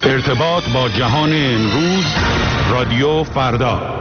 ارتباط با جهان امروز، رادیو فردا.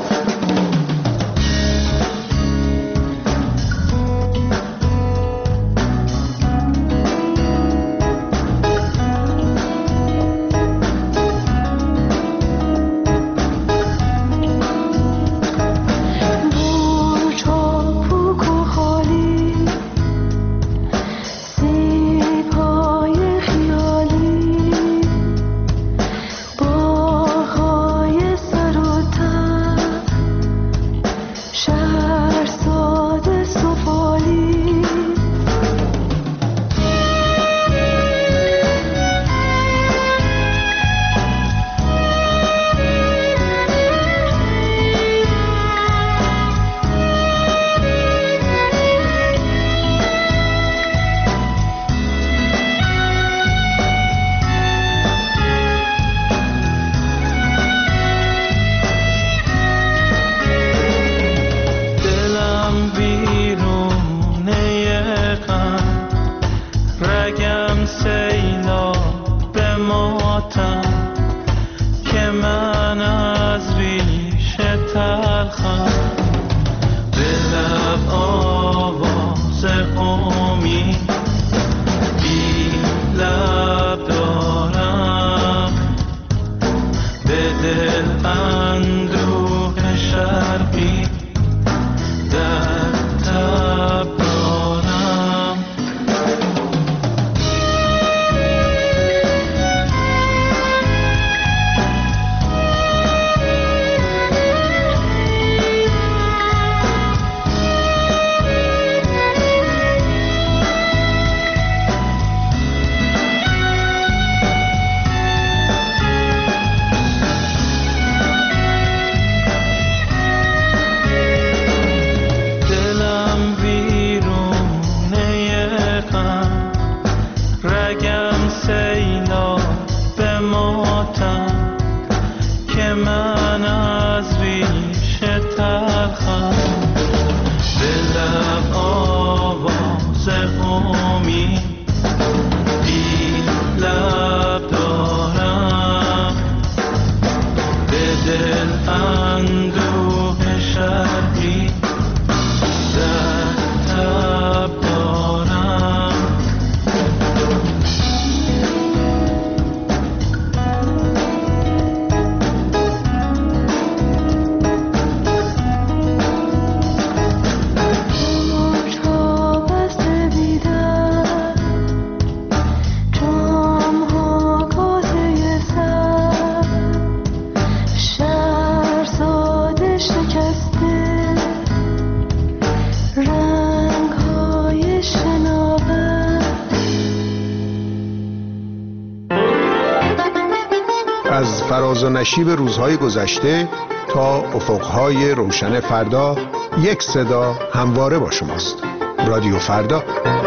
از فراز و نشیب روزهای گذشته تا افقهای روشن فردا، یک صدا همواره با شماست. رادیو فردا.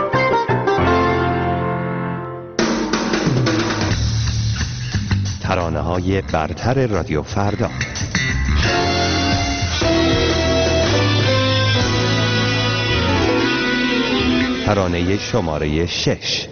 ترانه‌های برتر رادیو فردا. ترانه شماره 6.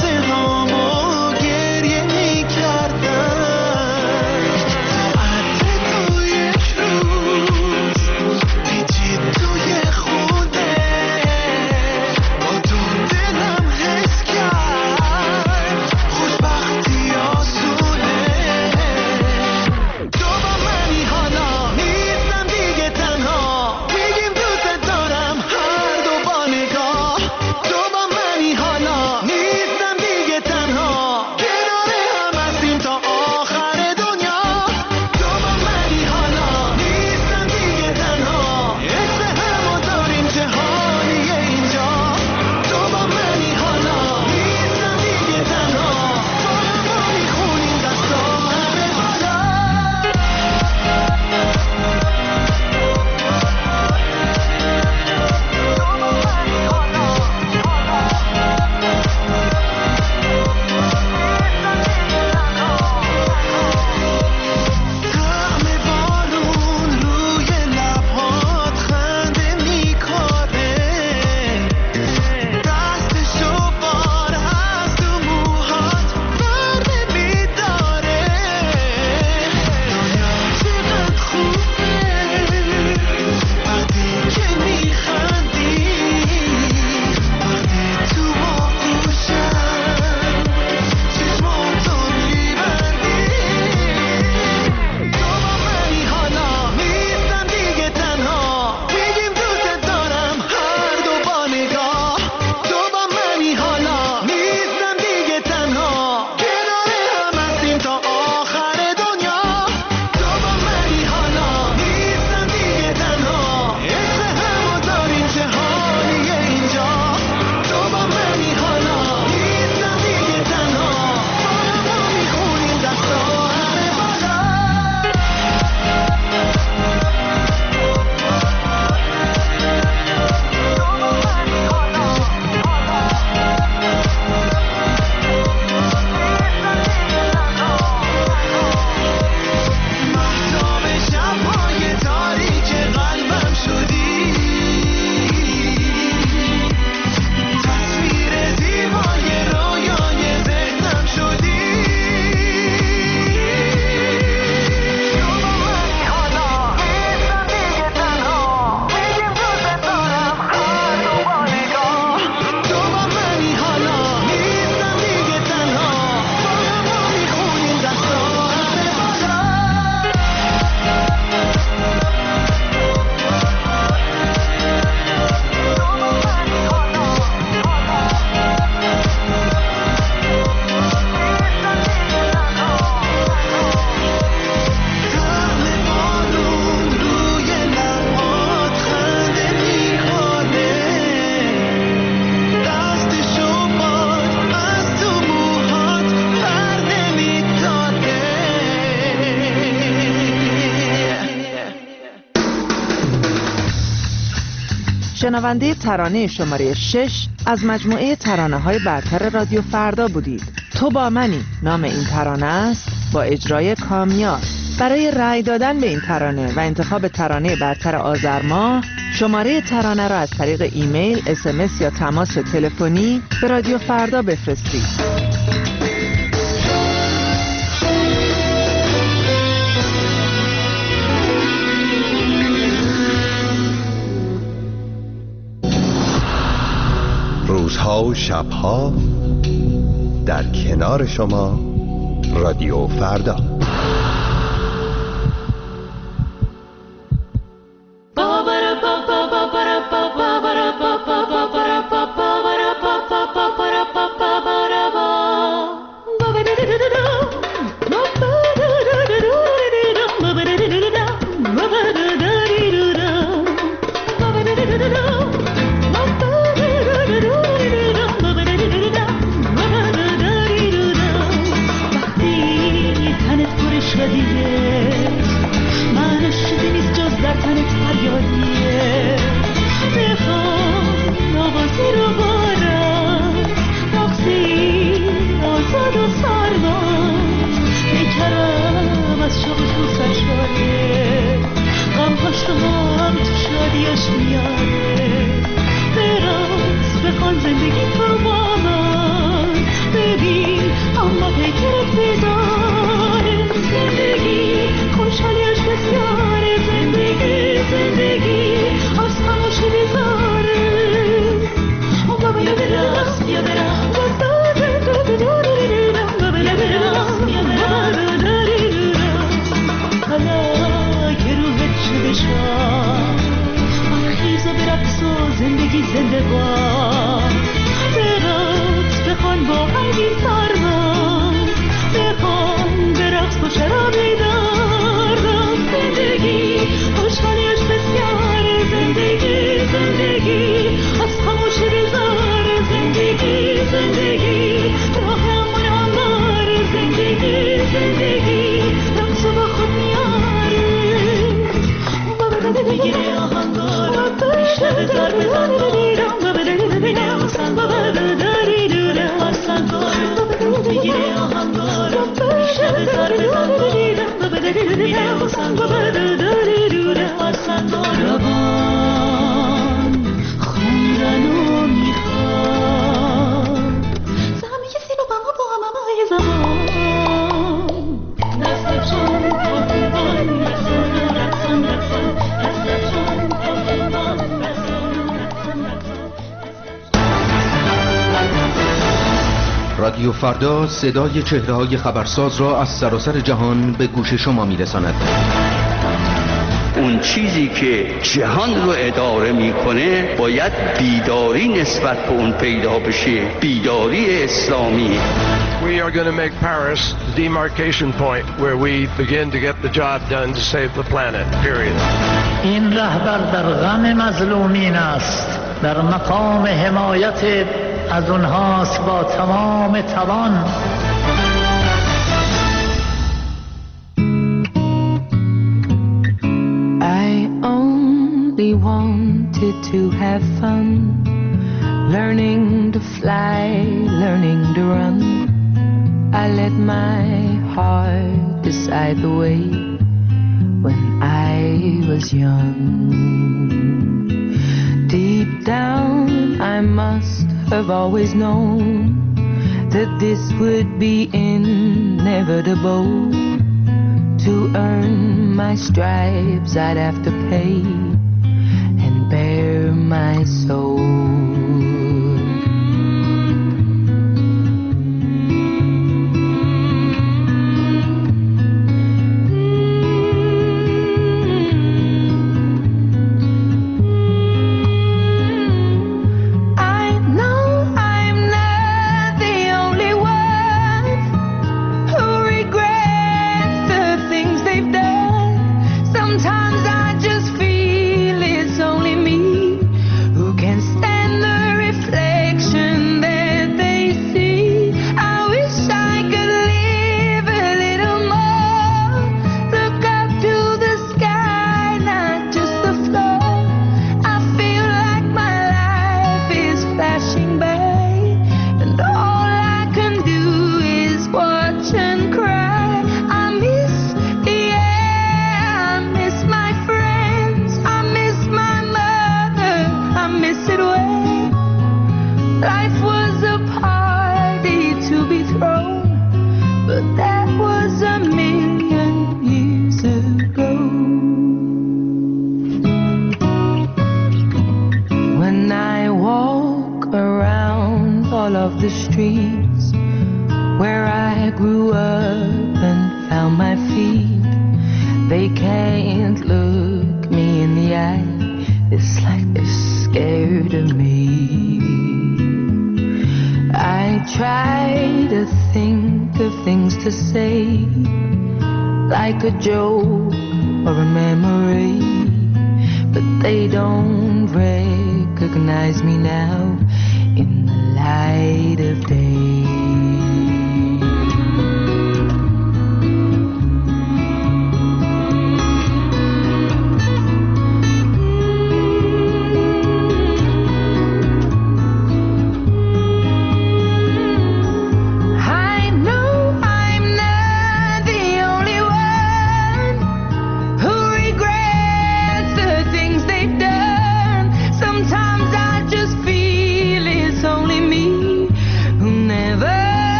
I شنونده ترانه شماره 6 از مجموعه ترانه‌های برتر رادیو فردا بودید. تو با منی نام این ترانه است با اجرای کامیار. برای رأی دادن به این ترانه و انتخاب ترانه برتر آذر ماه شماره ترانه را از طریق ایمیل، SMS یا تماس تلفنی به رادیو فردا بفرستید. روزها و شبها در کنار شما رادیو فردا. رادیو فردا صدای چهره‌های خبرساز را از سراسر جهان به گوش شما می‌رساند. اون چیزی که جهان رو اداره میکنه باید بیداری نسبت به اون پیدا بشه، بیداری اسلامی. We are going to make Paris the demarcation point where we begin to get the job done to save the planet. Period. این رهبر در غم مظلومین است، در مقام حمایت از اونهاست با تمام توان. I only wanted to have fun, learning to fly, learning to run. I let my heart decide the way when I was young. Deep down I must have always known that this would be inevitable. To earn my stripes I'd have to pay and bare my soul. the streets where I grew up and found my feet. They can't look me in the eye. It's like they're scared of me. I try to think of things to say, like a joke or a memory, but they don't recognize me now in the light of day.